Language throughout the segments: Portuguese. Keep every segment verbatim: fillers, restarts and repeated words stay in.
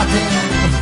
batendo.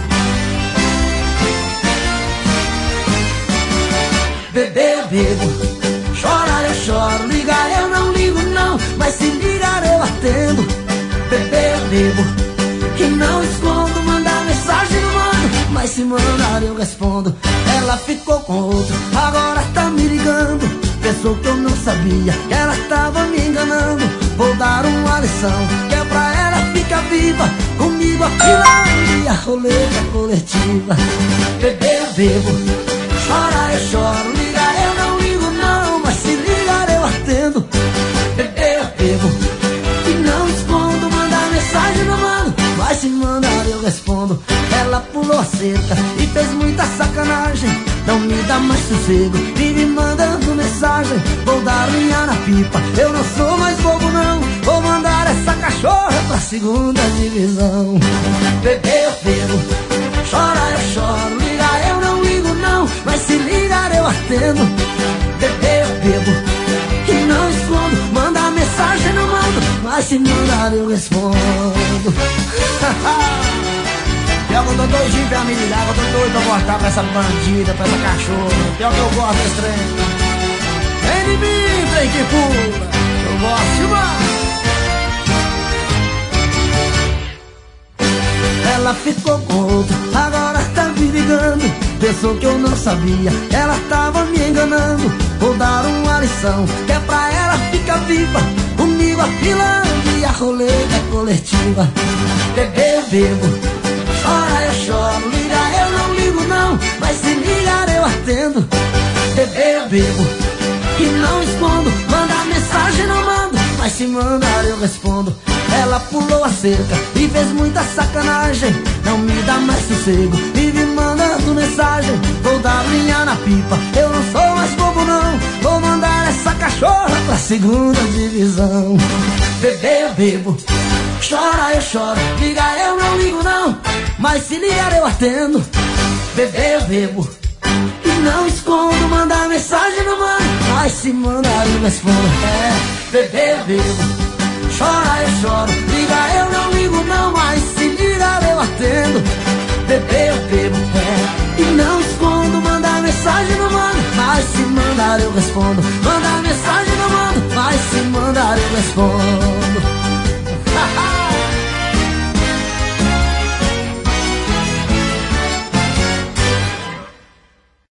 Bebê, eu bebo, chorar eu choro, ligar eu não ligo não, mas se ligar eu atendo. Bebê, eu bebo e não escondo, mandar mensagem não mando, mas se mandar eu respondo. Ela ficou com outro, agora tá me ligando, pensou que eu não sabia, que ela tava me enganando. Vou dar uma lição, que é pra ela ficar viva, comigo a fila e a roleta coletiva. Bebê, eu bebo, chorar eu choro, ligar eu não ligo não, mas se ligar eu atendo. Bebê, eu bebo e não escondo, mandar mensagem não mando, mas se mandar eu respondo. Ela pulou a cerca e fez muita sacanagem, não me dá mais sossego, vive mandando mensagem. Vou dar linha na pipa, eu não sou mais bobo não, vou mandar essa cachorra pra segunda divisão. Bebê, eu bebo, chorar eu choro, ligar eu não ligo não, mas se ligar eu atendo. Bebê, eu bebo e não escondo, mandar mensagem não mando, mas se mandar eu respondo. Pior que eu tô doidinho pra me ligar, eu tô doido pra cortar pra essa bandida, pra essa cachorra. Pior que eu gosto desse trem. Vem de mim, trem que pula, eu gosto demais. Ela ficou com outro, agora tá me ligando, pensou que eu não sabia, ela tava me enganando. Vou dar uma lição, que é pra ela ficar viva, comigo a fila e a roleta coletiva. Bebê, eu bebo, chora eu choro, ligar eu não ligo não, mas se ligar eu atendo. Bebê, eu bebo e não escondo, mandar mensagem não mando, mas se mandar eu respondo. Ela pulou a cerca e fez muita sacanagem, não me dá mais sossego, vive mandando mensagem. Vou dar linha na pipa, eu não sou mais bobo não, vou mandar essa cachorra pra segunda divisão. Bebê, eu bebo, chora eu choro, ligar eu não ligo não, mas se ligar eu atendo. Bebê, eu bebo e não escondo, mandar mensagem não mando, mas se mandar eu respondo. É, bebê, eu bebo, chora eu choro, ligar eu não ligo não, mas se ligar eu atendo. Bebê, eu bebo, é, e não escondo, mandar mensagem não mando, mas se mandar eu respondo. Mandar